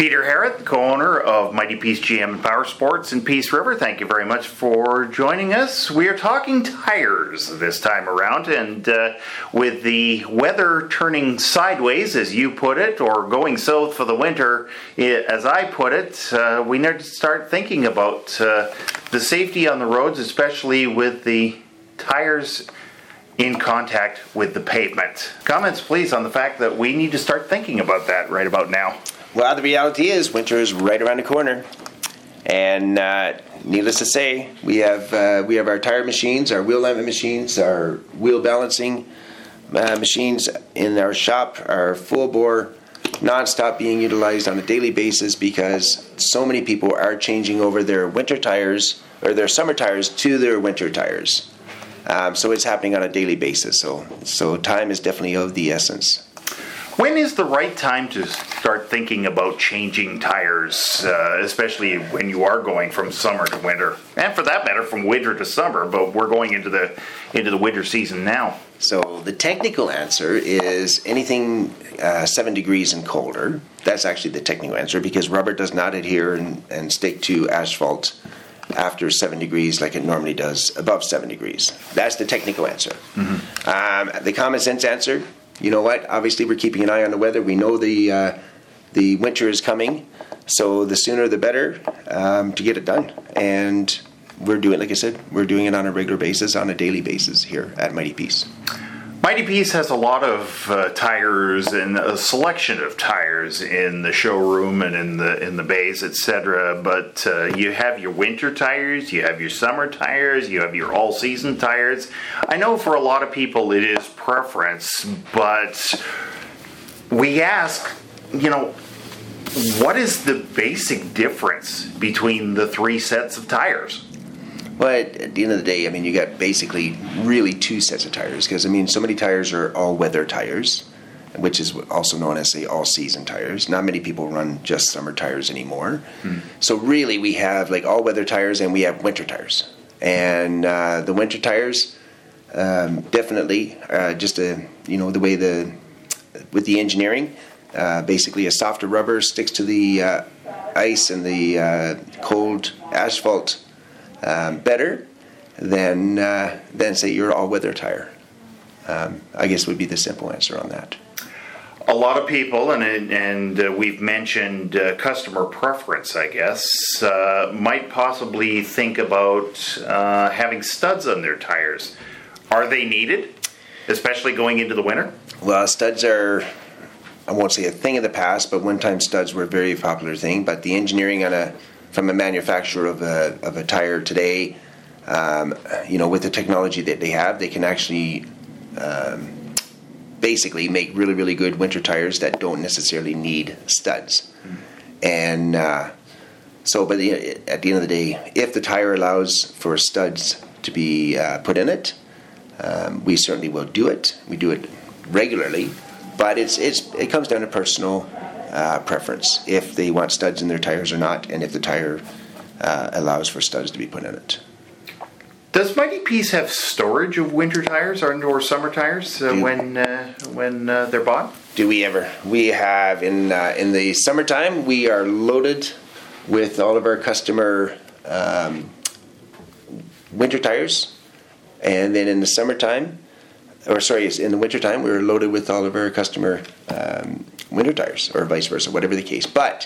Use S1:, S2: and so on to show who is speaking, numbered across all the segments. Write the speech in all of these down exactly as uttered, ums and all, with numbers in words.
S1: Peter Harrod, co-owner of Mighty Peace G M and Power Sports in Peace River. Thank you very much for joining us. We are talking tires this time around, and uh, with the weather turning sideways, as you put it, or going south for the winter, as I put it, uh, we need to start thinking about uh, the safety on the roads, especially with the tires in contact with the pavement. Comments, please, on the fact that we need to start thinking about that right about now.
S2: Well, the reality is winter is right around the corner, and uh, needless to say, we have uh, we have our tire machines, our wheel alignment machines, our wheel balancing uh, machines in our shop are full bore, non-stop being utilized on a daily basis because so many people are changing over their winter tires or their summer tires to their winter tires. Um, so it's happening on a daily basis. So so time is definitely of the essence.
S1: When is the right time to start thinking about changing tires, uh, especially when you are going from summer to winter, and for that matter, from winter to summer? But we're going into the into the winter season now.
S2: So the technical answer is anything uh, seven degrees and colder. That's actually the technical answer because rubber does not adhere and, and stick to asphalt after seven degrees like it normally does above seven degrees. That's the technical answer. Mm-hmm. Um, the common sense answer. You know what? Obviously, we're keeping an eye on the weather. We know the uh, the winter is coming, so the sooner the better um, to get it done. And we're doing, like I said, we're doing it on a regular basis, on a daily basis here at Mighty Peace.
S1: Mighty Peace has a lot of uh, tires and a selection of tires in the showroom and in the in the bays, et cetera. But uh, you have your winter tires, you have your summer tires, you have your all-season tires. I know for a lot of people it is preference, but we ask, you know, what is the basic difference between the three sets of tires?
S2: But at the end of the day, I mean, you got basically really two sets of tires because, I mean, so many tires are all-weather tires, which is also known as, say, all-season tires. Not many people run just summer tires anymore. Hmm. So really, we have, like, all-weather tires and we have winter tires. And uh, the winter tires, um, definitely, uh, just, a, you know, the way the, with the engineering, uh, basically a softer rubber sticks to the uh, ice and the uh, cold asphalt Um, better than uh, than say your all-weather tire. Um, I guess would be the simple answer on that.
S1: A lot of people, and and uh, we've mentioned uh, customer preference, I guess, uh, might possibly think about uh, having studs on their tires. Are they needed, especially going into the winter?
S2: Well, studs are, I won't say a thing of the past, but one time studs were a very popular thing. But the engineering on a from a manufacturer of a of a tire today, um, you know, with the technology that they have, they can actually um, basically make really, really good winter tires that don't necessarily need studs. Mm-hmm. And uh, so, but the, at the end of the day, if the tire allows for studs to be uh, put in it, um, we certainly will do it. We do it regularly, but it's it's it comes down to personal Uh, preference if they want studs in their tires or not, and if the tire uh, allows for studs to be put in it.
S1: Does Mighty Peace have storage of winter tires or, or summer tires uh, when uh, when uh, they're bought?
S2: Do we ever? We have in uh, in the summertime. We are loaded with all of our customer um, winter tires, and then in the summertime, or sorry, in the wintertime, we're loaded with all of our customer um, winter tires, or vice versa, whatever the case. But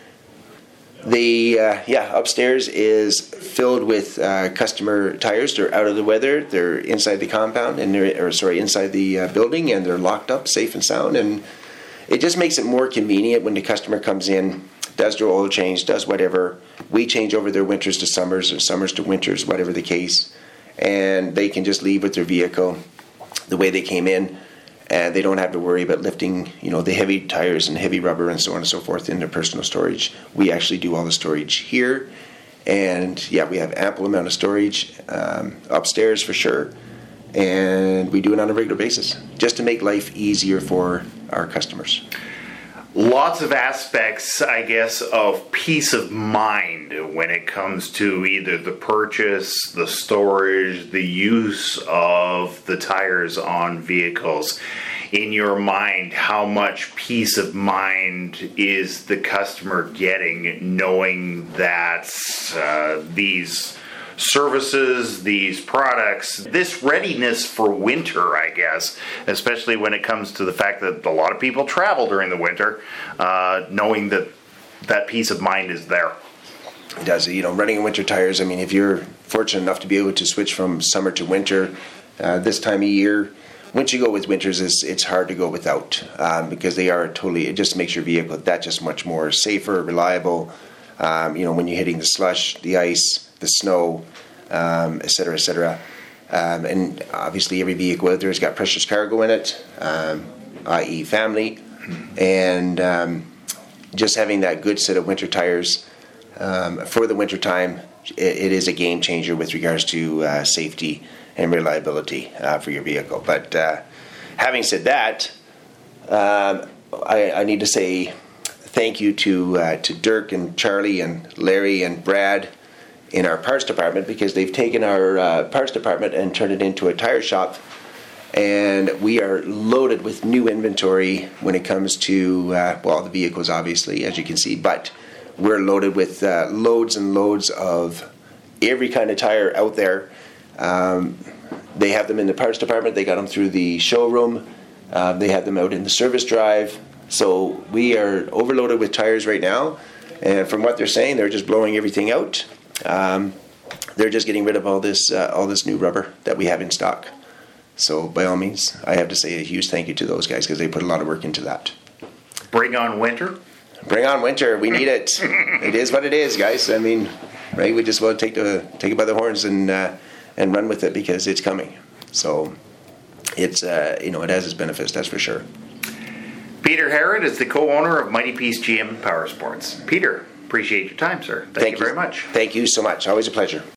S2: the uh, yeah, upstairs is filled with uh, customer tires. They're out of the weather. They're inside the compound, and they're or sorry, inside the uh, building, and they're locked up, safe and sound. And it just makes it more convenient when the customer comes in, does their oil change, does whatever. We change over their winters to summers, or summers to winters, whatever the case, and they can just leave with their vehicle the way they came in, and they don't have to worry about lifting, you know, the heavy tires and heavy rubber and so on and so forth into personal storage. We actually do all the storage here, and yeah, we have ample amount of storage um, upstairs for sure, and we do it on a regular basis just to make life easier for our customers.
S1: Lots of aspects, I guess, of peace of mind when it comes to either the purchase, the storage, the use of the tires on vehicles. in your mind, how much peace of mind is the customer getting knowing that uh, these services, these products, this readiness for winter, I guess, especially when it comes to the fact that a lot of people travel during the winter, uh, knowing that that peace of mind is there.
S2: It does. You know, running in winter tires, I mean, if you're fortunate enough to be able to switch from summer to winter, uh, this time of year, once you go with winters, it's, it's hard to go without, um, because they are totally, it just makes your vehicle that just much more safer, reliable. Um, you know, when you're hitting the slush, the ice, the snow, um, et cetera, et cetera. Um, and obviously every vehicle out there has got precious cargo in it, um, that is family. And um, just having that good set of winter tires um, for the winter time, it, it is a game changer with regards to uh, safety and reliability uh, for your vehicle. But uh, having said that, um, I, I need to say thank you to uh, to Dirk and Charlie and Larry and Brad in our parts department, because they've taken our uh, parts department and turned it into a tire shop, and we are loaded with new inventory when it comes to uh, well, the vehicles, obviously, as you can see, but we're loaded with uh, loads and loads of every kind of tire out there. Um, they have them in the parts department. They got them through the showroom. Uh, they have them out in the service drive. So we are overloaded with tires right now, and from what they're saying, they're just blowing everything out. Um, they're just getting rid of all this uh, all this new rubber that we have in stock. So by all means, I have to say a huge thank you to those guys, because they put a lot of work into that.
S1: Bring on winter.
S2: Bring on winter. We need it. It is what it is, guys. I mean, right? We just want to take the take it by the horns and uh, and run with it, because it's coming. So it's uh, you know, it has its benefits, that's for sure.
S1: Peter Harrod is the co-owner of Mighty Peace G M and Power Sports. Peter, appreciate your time, sir. Thank, Thank you very much.
S2: Thank you so much. Always a pleasure.